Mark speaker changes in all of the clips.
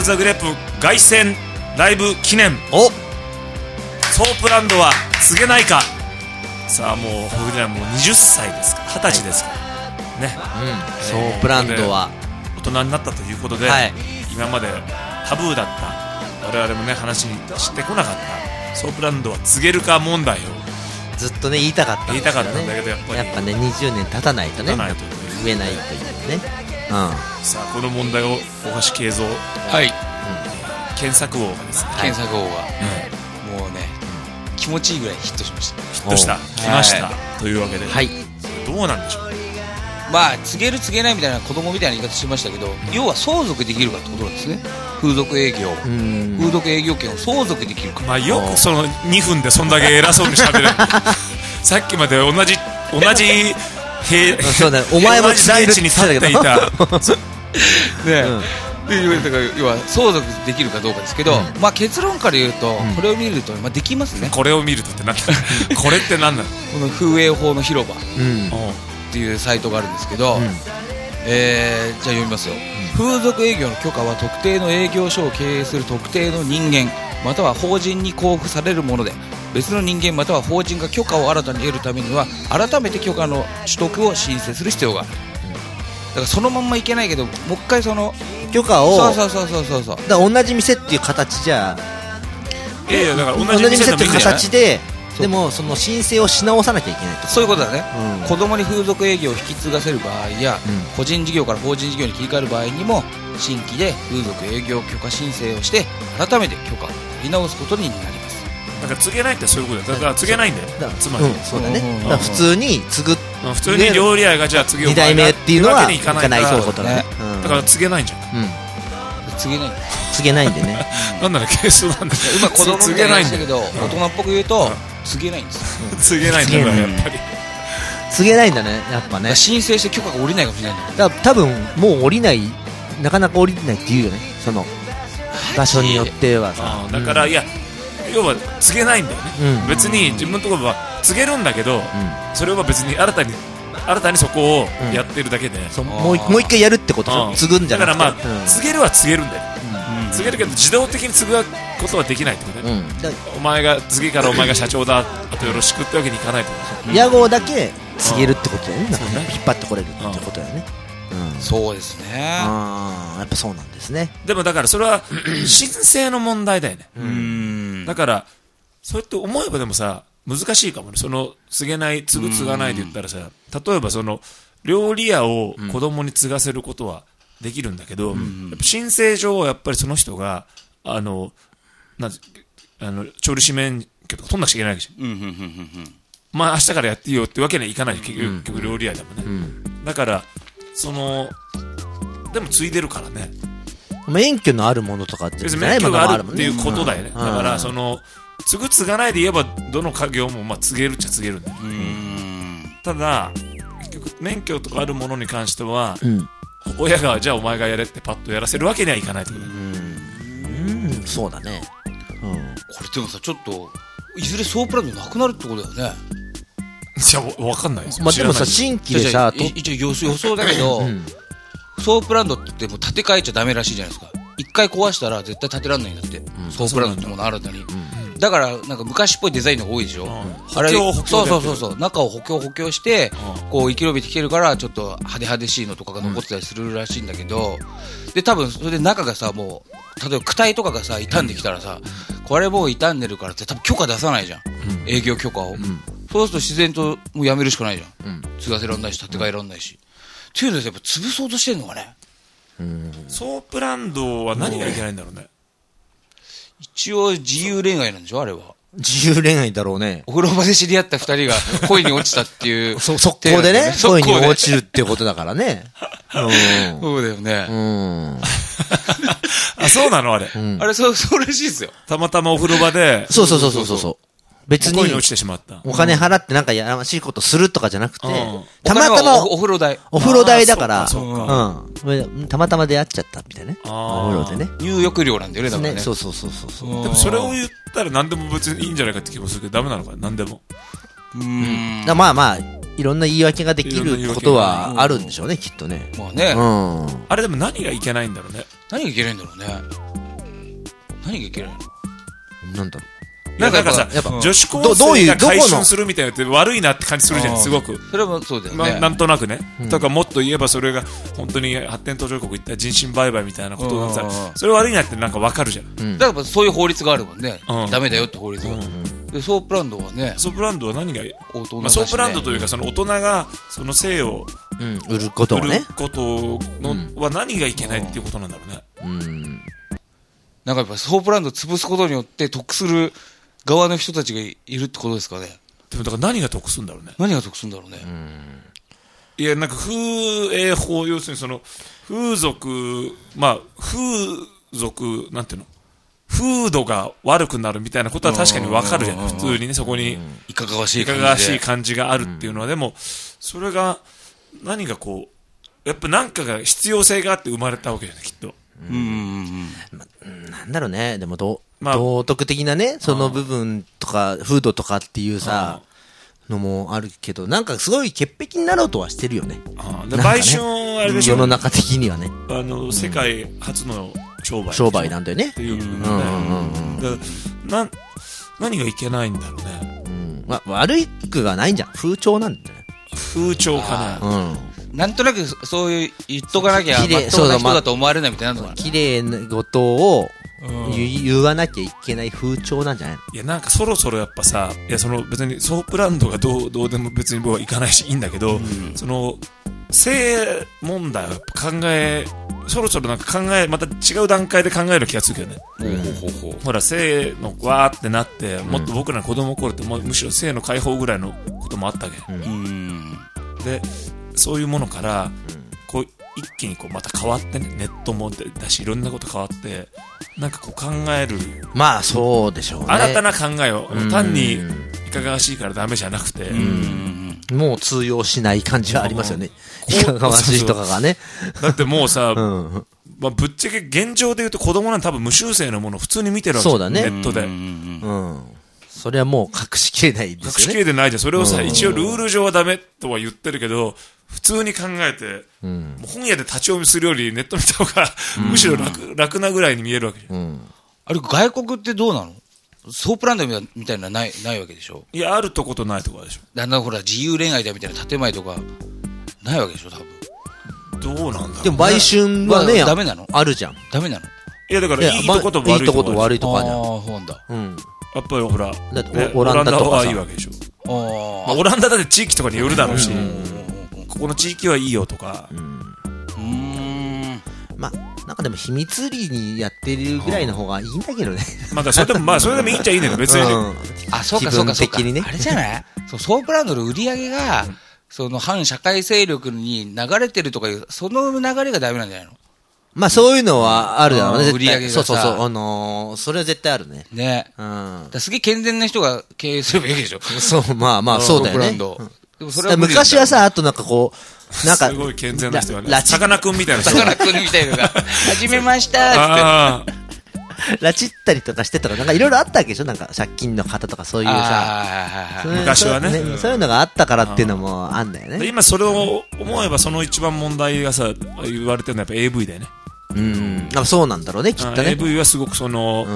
Speaker 1: ザグレープ凱旋ライブ記念、
Speaker 2: お
Speaker 1: ソープランドは告げないか。さあもう僕らもう20歳ですから20歳ですから、ね、
Speaker 2: ソープランドは
Speaker 1: 大人になったということで、今までタブーだった我々もね話にしてこなかったソープランドは告げるか問題を
Speaker 2: ずっとね言いたかったんですよね。
Speaker 1: 言いたかったんだけどやっぱね
Speaker 2: 20年経たないとね言えないというね、
Speaker 1: さあこの問題を大橋慶三、検索王がですね、
Speaker 3: 検索王が、もうね気持ちいいぐらいヒットしました。
Speaker 1: ヒットした来ました、というわけで、どうなんでしょう。
Speaker 3: まあ告げる告げないみたいな子供みたいな言い方してましたけど、要は相続できるかってことなんですね。風俗営業権を相続できるか。
Speaker 1: まあよくその2分でそんだけ偉そうにしゃべるさっきまで同じ
Speaker 2: そうだお前も
Speaker 1: 大地に立っていた
Speaker 3: 要は相続できるかどうかですけど、まあ結論から言うと、これを見ると、まあ、できますね。
Speaker 1: これを見るとって何これって何なの。
Speaker 3: この風営法の広場っていうサイトがあるんですけど、じゃあ読みますよ。風俗営業の許可は特定の営業所を経営する特定の人間または法人に交付されるもので、別の人間または法人が許可を新たに得るためには改めて許可の取得を申請する必要がある。だからそのまんまいけないけど、もう一回その
Speaker 2: 許可を、
Speaker 3: そう
Speaker 2: だから同じ店っていう形じゃ、
Speaker 1: いやだから
Speaker 2: 同じ店っていう形で、でもその申請をし直さなきゃいけないと。
Speaker 3: そういうことだね、子供に風俗営業を引き継がせる場合や、個人事業から法人事業に切り替える場合にも新規で風俗営業許可申請をして改めて許可を取り直すことになります。
Speaker 1: だから告げないってそういうことだ。だから告げないんだよ、つまり、
Speaker 2: そうだね。だから普通に
Speaker 1: 普通に料理屋がじゃあ告げよう
Speaker 2: 2代目っていうのはいかない、そういうことだね。
Speaker 1: だから告げないんじゃん。
Speaker 3: 告
Speaker 2: げないんでね
Speaker 1: なんならケースなんだよ。
Speaker 3: 今子供みたいな話だけど、大人っぽく言うと告げないんですよ。
Speaker 1: 告げないんだよやっぱり。
Speaker 2: 告げないんだね、やっぱね。
Speaker 3: 申請して許可が下りないかもしれないん
Speaker 2: だから多分もう降りない、なかなか降りないって言うよね、その場所によってはさ。
Speaker 1: だからいや要は告げないんだよね。別に自分のところは告げるんだけど、それは別に新たにそこをやってるだけで、
Speaker 2: もう一回やるってことでしょ。継ぐんじゃなくて。
Speaker 1: だからまあ告げるは告げるんだよ。告げるけど自動的に継ぐことはできないってことね。お前が次からお前が社長だ、あとよろしくってわけにいかないと。
Speaker 2: 屋号だけ告げるってことだよね。引っ張ってこれるってことだよね。
Speaker 3: そうですね。
Speaker 2: やっぱそうなんですね。
Speaker 1: でもだからそれは申請の問題だよね。だからそうやって思えばでもさ難しいかもね。その継げない継がないで言ったらさ、例えばその料理屋を子供に継がせることはできるんだけど、やっぱ申請上はやっぱりその人が調理師免許とか取んなくちゃいけないわけじゃん。まあ明日からやっていいよってわけにはいかない。結局料理屋でもね。だからでも継いでるからね。
Speaker 2: 免許のあるものとかって
Speaker 1: 免許があるっていうことだよね。だからその継がないで言えばどの家業もまあ継げるっちゃ継げるんだよ。ただ結局免許とかあるものに関しては、親がじゃあお前がやれってパッとやらせるわけにはいかないってことだね。
Speaker 2: そうだね。
Speaker 3: これでもさちょっといずれソープランドなくなるってことだよね。
Speaker 1: じゃあ分かんないですよ。
Speaker 2: まあでもさ新規でさ
Speaker 3: 一応予想だけど、ソープランドってもう建て替えちゃダメらしいじゃないですか。一回壊したら絶対建てらんないんだって、ソープランドってもの新たに。だからなんか昔っぽいデザインの方が多いでしょ。あれそう中を補強してこう生き延びてきてるからちょっと派手しいのとかが残ってたりするらしいんだけど、で多分それで中がさもう例えば躯体とかがさ傷んできたらさ、これもう傷んでるからって多分許可出さないじゃん、営業許可を。そうすると自然ともうやめるしかないじゃん。継がせらんないし建て替えらんないしっていうのでやっぱ潰そうとしてんのかね。
Speaker 1: ソープランドは何がいけないんだろうね。
Speaker 3: 一応自由恋愛なんでしょあれは。
Speaker 2: 自由恋愛だろうね。
Speaker 3: お風呂場で知り合った二人が恋に落ちたっていう
Speaker 2: 速攻でね恋に落ちるってことだからね。
Speaker 3: そうだよね。
Speaker 1: あ、そうなのあれ。
Speaker 3: あれそうらしいですよ。
Speaker 1: たまたまお風呂場で。
Speaker 2: そう別に
Speaker 1: 落ちてしまった。
Speaker 2: お金払ってなんかやらましいことするとかじゃなくて、たまたま
Speaker 3: お風呂代
Speaker 2: だから、たまたま出会っちゃったみたいなね。お風呂でね。
Speaker 3: 入浴料なんだよね、だからね。
Speaker 2: そう。
Speaker 1: でもそれを言ったら何でも別にいいんじゃないかって気もするけど、ダメなのかな、何でも。
Speaker 2: まあ、いろんな言い訳ができることはあるんでしょうね、きっとね。
Speaker 3: まあね。
Speaker 1: あれでも何がいけないんだろうね。
Speaker 3: 何がいけないんだろうね。 何がいけないの？
Speaker 2: なんだろ
Speaker 1: いや、なんかさ
Speaker 2: やっぱ、
Speaker 1: 女子高生が回春するみたいなって悪いなって感じするじゃん、すごく。
Speaker 3: それもそうだよね。
Speaker 1: なんとなくね。だからもっと言えばそれが本当に発展途上国行った人身売買みたいなことがさ、それ悪いなってなんかわかるじゃん。
Speaker 3: だからそういう法律があるもんね。
Speaker 1: うん
Speaker 3: ダメだよって法律が。で、ソープランドはね、
Speaker 1: ソープランドは何が
Speaker 3: 大人だしね
Speaker 1: ソープランドというかその大人がその性を
Speaker 2: 売ること
Speaker 1: 売る
Speaker 2: をね。
Speaker 1: ことのは何がいけないっていうことなんだろうね。
Speaker 3: なんかやっぱソープランドを潰すことによって得する側の人たちがいるってことですかね。
Speaker 1: でもだから何が得するんだろうね。
Speaker 3: 何が得するんだろうね。
Speaker 1: いや、なんか風営法、要するにその風俗、まあ風俗、なんていうの、風土が悪くなるみたいなことは確かにわかるじゃない。普通にね、そこに
Speaker 3: いかがわしい
Speaker 1: いか
Speaker 3: 感じで。
Speaker 1: がわしい感じがあるっていうのは、でもそれが何がこう、やっぱなんかが必要性があって生まれたわけじゃない、きっと。
Speaker 2: なんだろうね。でも
Speaker 1: まあ
Speaker 2: 道徳的なね、その部分とか、風土とかっていうさ、のもあるけど、なんかすごい潔癖になろうとはしてるよね。
Speaker 1: で売春はあれでしょ、
Speaker 2: 世の中的にはね。
Speaker 1: 世界初の商売。
Speaker 2: 商売なんだよね
Speaker 1: っ。ていうことで、何がいけないんだろうね。
Speaker 2: 悪い句がないんじゃん。風潮なんだよね。
Speaker 1: 風潮かな。
Speaker 3: なんとなくそういう言っとかなきゃ
Speaker 2: 綺麗
Speaker 3: まっとうな人だと思われないみたいなのが
Speaker 2: 綺麗なことを言わなきゃいけない風潮なんじゃないの？
Speaker 1: いや、なんかそろそろやっぱさ、いや、その別にソープランドがどうでも別に僕は行かないしいいんだけど、その性問題をやっぱそろそろなんかまた違う段階で考える気がするけどね。ほら、性のわーってなって、もっと僕らの子供の頃ってむしろ性の解放ぐらいのこともあったわけ。で、そういうものから、こう、一気にこうまた変わってね、ネットもだし、いろんなこと変わって、なんかこう考える。
Speaker 2: まあ、そうでしょうね。
Speaker 1: 新たな考えを、単にいかがわしいからダメじゃなくて、
Speaker 2: もう通用しない感じはありますよね。いかがわしいとかがね。
Speaker 1: だってもうさ、まあ、ぶっちゃけ現状で言うと子供なんて多分無修正のものを普通に見てるわけ。
Speaker 2: そうだね。
Speaker 1: ネットで。
Speaker 2: それはもう隠しきれないですよね。
Speaker 1: 隠しきれてないじゃん。それをさ、一応ルール上はダメとは言ってるけど、普通に考えて、もう本屋で立ち読みするよりネット見た方が、むしろ楽なぐらいに見えるわけじゃん。
Speaker 3: あれ外国ってどうなの？ソープランドみたいなのないわけでしょ？
Speaker 1: いや、あるとことないとこでしょ。
Speaker 3: だんだんほら自由恋愛だみたいな建前とかないわけでしょ多分。
Speaker 1: どうなんだろう、ね。
Speaker 2: でも売春はね、
Speaker 3: ダメなの？
Speaker 2: あるじゃん。
Speaker 3: ダメなの？
Speaker 1: いや、だからいいとこと悪いとこ。
Speaker 2: いいとこと悪いとこあるじゃん。
Speaker 3: そうなんだ。
Speaker 1: やっぱりほら、
Speaker 2: だってオランダとかさ
Speaker 1: はいいわけでしょ。まあ、オランダだって地域とかによるだろうし、ここの地域はいいよとか。
Speaker 2: まあ、なんかでも秘密裏にやってるぐらいの方がいいんだけどね。
Speaker 1: まあ、それでもいいっちゃいいんだけど、別に。
Speaker 3: あ、そうかそうかそうか。
Speaker 2: 気分的にね。
Speaker 3: あれじゃないソープランドの売り上げが、その反社会勢力に流れてるとかいう、その流れがダメなんじゃないの？
Speaker 2: まあそういうのはあるだろうね。
Speaker 3: 売り上げがさ
Speaker 2: そう。それは絶対あるね。
Speaker 3: ね。だすげえ健全な人が経営すればいいでしょ。
Speaker 2: そう、まあそうだよね。
Speaker 3: でもそれは
Speaker 2: 昔はさ、あとなんかこう、なんか。
Speaker 1: すごい健全な人がね。さかなクンみたいな人。
Speaker 3: さかなクンみたいなのが、始めましたって。
Speaker 2: 拉致ったりとかしてたら、なんかいろいろあったわけでしょなんか借金の方とかそういうさ。
Speaker 1: 昔はね。
Speaker 2: そういうのがあったからっていうのもあんだよね。
Speaker 1: 今それを思えばその一番問題がさ、言われてるのはやっぱ AV だよね。
Speaker 2: そうなんだろうね、きっとね。
Speaker 1: AV はすごくその、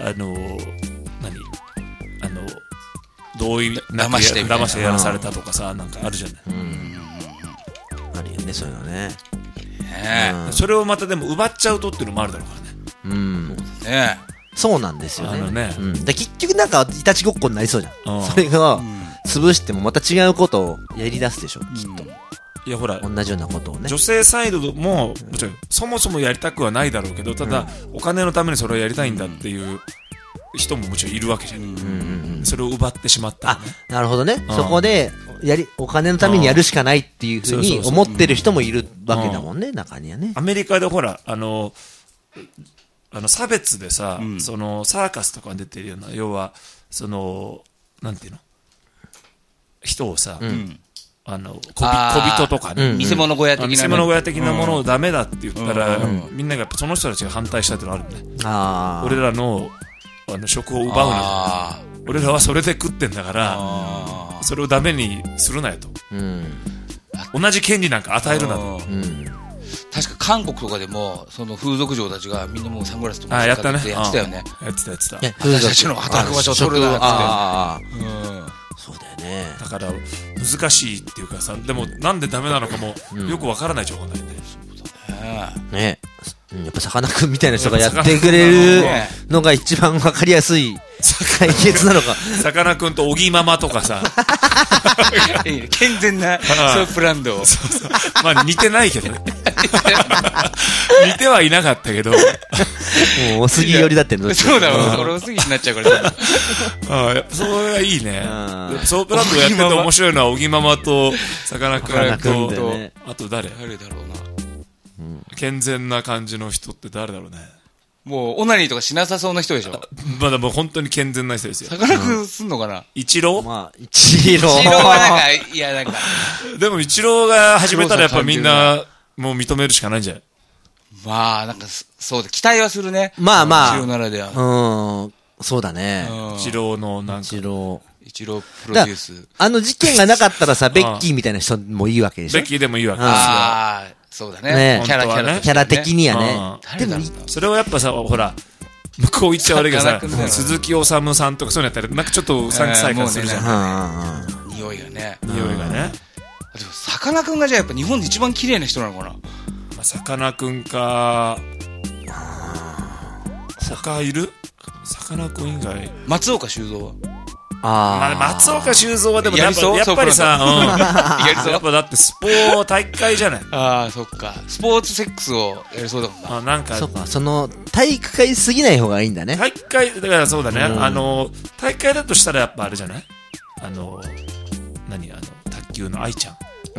Speaker 1: 同意なく騙してやらされたとかさ、なんかあるじゃない。
Speaker 2: あるよね、そういうのね。
Speaker 1: それをまたでも奪っちゃうとっていうのもあるだろうからね。
Speaker 2: そうなんですよね。で結局なんかいたちごっこになりそうじゃん。それが潰してもまた違うことをやり出すでしょ、きっと。
Speaker 1: いやほら、
Speaker 2: 同じようなことをね。
Speaker 1: 女性サイドも、そもそもやりたくはないだろうけど、ただ、お金のためにそれをやりたいんだっていう人ももちろんいるわけじゃん。それを奪ってしまった、ね。
Speaker 2: なるほどね。そこで、お金のためにやるしかないっていうふうに思ってる人もいるわけだもんね、中にはね。
Speaker 1: アメリカでほら、差別でさ、その、サーカスとかに出てるような、要は、その、なんていうの人をさ、小人とかね、
Speaker 3: 見せ物小屋的な、
Speaker 1: 見せ物小屋的なものをダメだって言ったら、みんながやっぱその人たちが反対したってのあるね。俺らの職を奪うなと。俺らはそれで食ってんだから、それをダメにするなよと。同じ権利なんか与えるなと。
Speaker 3: 確か韓国とかでも、その風俗嬢たちがみんなもうサングラスとか
Speaker 1: やったね。
Speaker 3: やってたよね。
Speaker 1: やってた。
Speaker 3: 私たちの働く場所を取るなって。
Speaker 2: そうだよね。
Speaker 1: だから、難しいっていうかさ、でもなんでダメなのかもよくわからない情報なんだよね。
Speaker 2: ね。やっぱさかなクンみたいな人がやってくれるのが一番わかりやすい解決なのか。
Speaker 1: さかなクンとおぎママとかさ。
Speaker 3: 健全なソープランドを。
Speaker 1: まあ似てないけどね。似てはいなかったけど。も
Speaker 2: うおすぎ寄りだってん
Speaker 3: そうだわ。これおすぎになっちゃうからさ。
Speaker 1: やっぱそれはいいね。ソープランドやってて面白いのはおぎママとさかなクンと、あと誰だろうな。健全な感じの人って誰だろうね。
Speaker 3: もう、オナニーとかしなさそうな人でしょ。
Speaker 1: まだもう本当に健全な人ですよ。
Speaker 3: さかなクンすんのかな。
Speaker 1: イチロー？
Speaker 2: まあ、イチロー
Speaker 3: はなんか、いやなんか。
Speaker 1: でもイチローが始めたらやっぱみんな、もう認めるしかないんじゃない？
Speaker 3: まあ、なんか、そうだ、期待はするね。
Speaker 2: まあまあ。
Speaker 3: イチローならでは。
Speaker 2: そうだね。
Speaker 1: イチローのなんか。
Speaker 3: イチロープロデュース。
Speaker 2: あの事件がなかったらさ、ベッキーみたいな人もいいわけでしょ。
Speaker 1: ベッキーでもいいわけですよ。
Speaker 3: ああ。そうだね。キ
Speaker 2: ャラ的にはね。
Speaker 1: でも、それをやっぱさ、ほら、向こう言っちゃ悪いけどさ、鈴木おさむさんとかそういうのやったら、なんかちょっとうさんくさい感じするじゃ
Speaker 3: ん。匂いがね。
Speaker 1: 匂いがね。
Speaker 3: でも、さかなクンがじゃあやっぱ日本で一番綺麗な人なのかな。
Speaker 1: さかなクンか、他いる？さかなクン以外。
Speaker 3: 松岡修造は
Speaker 1: 松岡修造はでもやっぱりさ、やっぱだって大会じゃない。
Speaker 3: ああ、そっか。スポーツセックスをやりそうだもんな。
Speaker 1: なんか。
Speaker 2: そうか、体育会すぎない方がいいんだね。
Speaker 1: 体育会、だからそうだね。大会だとしたらやっぱあれじゃない卓球の愛ちゃん。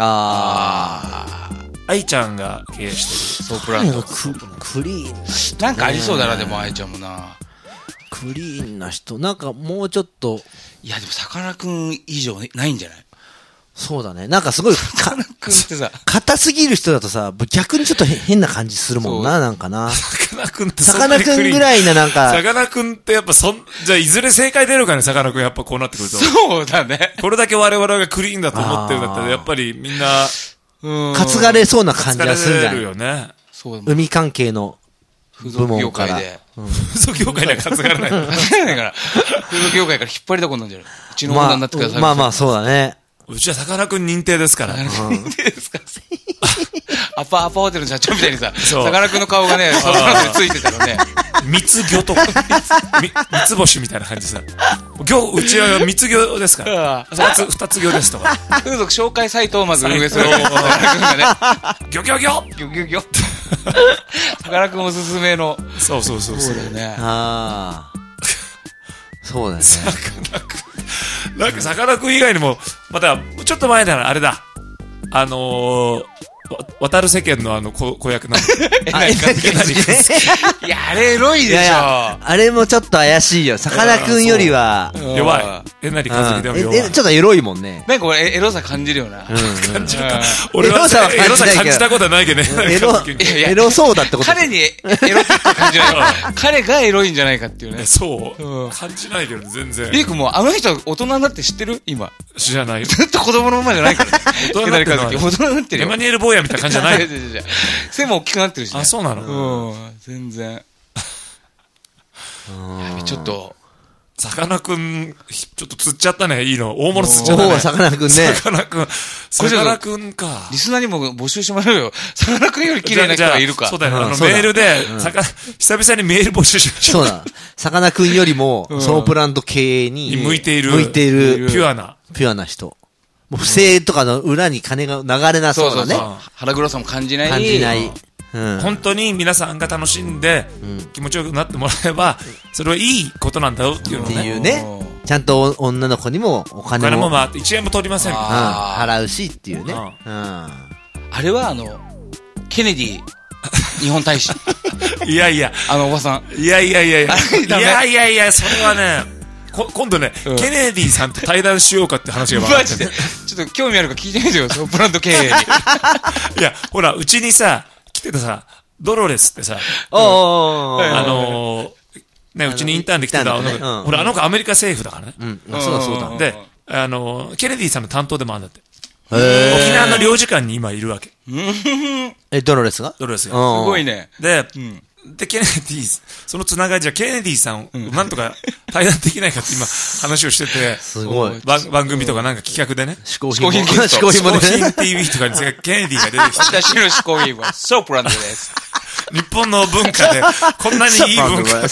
Speaker 1: 愛ちゃんが経営して
Speaker 3: る。ソープランド。
Speaker 2: クリーン。
Speaker 3: なんかありそうだな、でも愛ちゃんもな。
Speaker 2: クリーンな人。なんかもうちょっと。
Speaker 3: いや、でもさかなクン以上ないんじゃない？
Speaker 2: そうだね。なんかすごい、
Speaker 3: さかなクンってさ、
Speaker 2: 硬すぎる人だとさ、逆にちょっと変な感じするもんな、なんかな。
Speaker 1: さかなクンって
Speaker 2: さかなクンぐらいななんか。
Speaker 1: さかなクンってやっぱじゃあいずれ正解出るかね、さかなクンやっぱこうなってくると。
Speaker 3: そうだね。
Speaker 1: これだけ我々がクリーンだと思ってるんだったら、やっぱりみんな、
Speaker 2: 担がれそうな感じがするんじゃない？
Speaker 1: るよね。
Speaker 2: 海関係の部門から。
Speaker 1: 風俗業界では担がれない。担
Speaker 3: がれないから。風俗業界から引っ張りだこになるんじゃないうちの女になってください。
Speaker 2: まあそうだね。
Speaker 1: うちはさかなクン認定ですから。
Speaker 3: 認定ですか？アパホテルの社長みたいにさ、さかなクンの顔がね、その中についてたらね。
Speaker 1: 蜜魚とか、三つ星みたいな感じでさ。うちは蜜魚ですから。二つ魚ですとか。
Speaker 3: 風俗紹介サイトをまず運営する。さかなクンがね。
Speaker 1: ギョギョギョ
Speaker 3: ギョギョギョさかなクンおすすめの。
Speaker 1: そうだ
Speaker 3: よね。
Speaker 2: そうだね。
Speaker 1: さかなクン。なんかさかなクン以外にも、また、ちょっと前ならあれだ。渡る世間の子役なんだ。
Speaker 3: いや、あれエロいでしょ。
Speaker 2: あれもちょっと怪しいよ。さかなクンよりは。
Speaker 1: 弱い。えなりかずきでも弱い。
Speaker 2: ちょっとエロいもんね。
Speaker 3: なんか俺エロさ感じるよな。
Speaker 1: 感じるか。俺はエロさ感じたことはないけどね。
Speaker 2: エロそうだってこと。
Speaker 3: 彼にエロって感じない。彼がエロいんじゃないかっていうね。
Speaker 1: そう。感じないけど全然。
Speaker 3: リークもあの人大人になって知ってる？今。
Speaker 1: 知らないよ。
Speaker 3: ずっと子供のままじゃないから。
Speaker 1: 大人になってるよ。エマニュエル・ボーヤみたいな感じじゃない。
Speaker 3: 背も大きくなってるしね。
Speaker 1: あ、そうなの？
Speaker 3: 全然。ちょっと。
Speaker 1: さかなクン、ちょっと釣っちゃったね、いいの。大物釣っちゃったね。
Speaker 2: さかなクンね。
Speaker 1: さかなクンか。
Speaker 3: リスナーにも募集しましょうよ。さかなクンより綺麗な人がいるか。
Speaker 1: そうだよ、メールで、久々にメール募集しましょう。
Speaker 2: そうだ。さかなクンよりも、ソープランド系に
Speaker 1: 向いている。
Speaker 2: ピ
Speaker 1: ュアな
Speaker 2: 人。もう不正とかの裏に金が流れなそうだね。
Speaker 3: 腹黒さも感じない。
Speaker 2: 感じない。
Speaker 1: 本当に皆さんが楽しんで気持ちよくなってもらえばそれはいいことなんだよっていうのね。
Speaker 2: っていうね。ちゃんと女の子にもお金も
Speaker 1: 1円も取りませんみたいな。
Speaker 2: 払うしっていうね。
Speaker 3: あれはケネディ日本大使。
Speaker 1: いやいや
Speaker 3: おばさん。
Speaker 1: いやそれはね今度ね、ケネディさんと対談しようかって話が分かってて。
Speaker 3: ちょっと興味あるか聞いてみてよ、ソープランド経営に。
Speaker 1: いや、ほら、うちにさ、来てたさ、ドロレスってさ、ね、うちにインターンで来てた、ほら、子アメリカ政府だからね。
Speaker 2: そうだ。
Speaker 1: で、ケネディさんの担当でもあるんだって。 沖縄の領事館に今いるわけ。
Speaker 2: ドロレスが
Speaker 1: ドロレスが。
Speaker 3: すごいね。
Speaker 1: で、ケネディ、そのつながりじゃ、ケネディさん、なんとか対談できないかって今話をしてて、
Speaker 2: すごい。
Speaker 1: 番組とかなんか企画でね。
Speaker 2: 嗜好品もね。
Speaker 1: 嗜好品 TV とかにケネディが出てきて。
Speaker 3: 私の嗜好品はソープランドです。
Speaker 1: 日本の文化で、こんなにいい文化。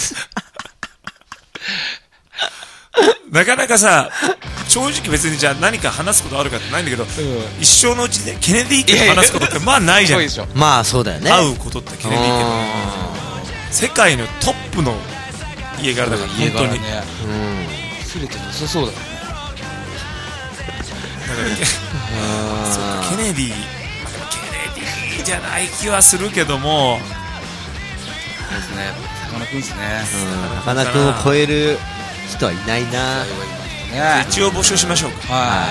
Speaker 1: なかなかさ、正直別にじゃあ何か話すことあるかってないんだけど、一生のうちでケネディ家と話すことってまあないじゃん。
Speaker 2: まあそうだよね。
Speaker 1: 会うことってケネディ家の世界のトップの家柄だから、本当に。
Speaker 3: すれてなさそうだね。
Speaker 1: だからケネディじゃない気はするけども、
Speaker 3: そうですね。さかなクンですね。
Speaker 2: さかなクンを超える人はいないな。
Speaker 1: 一応募集しましょうか。
Speaker 3: はい。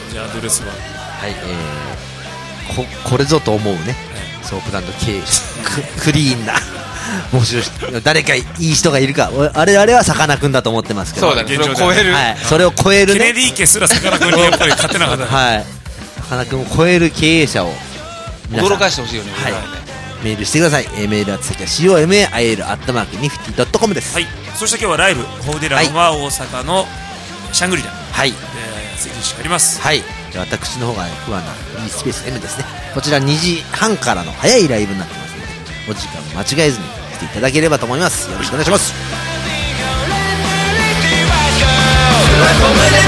Speaker 1: じゃあアドレスは、
Speaker 2: はい、これぞと思うね、ソープランド経営者クリーンな募集して、誰かいい人がいるか、あれはさかなクンだと思ってますけど。
Speaker 3: そうだね。それを超える。
Speaker 2: はい。それを超えるね。
Speaker 1: ケネディ家すらさかなクンにやっぱり勝てなかった。
Speaker 2: はい。さかなクンを超える経営者を
Speaker 3: 驚かしてほしいよね。
Speaker 2: はい。メールしてください。メールは先は COMAIL@nifty.com です。
Speaker 1: はい。そして今日はライブ、ホーディランは大阪のシャングリラ。
Speaker 2: はい。
Speaker 1: 席しあります。
Speaker 2: はい。じゃあ私の方が不安な E スペース M ですね。こちら2時半からの早いライブになってますので、お時間間違えずに来ていただければと思います。よろしくお願いします。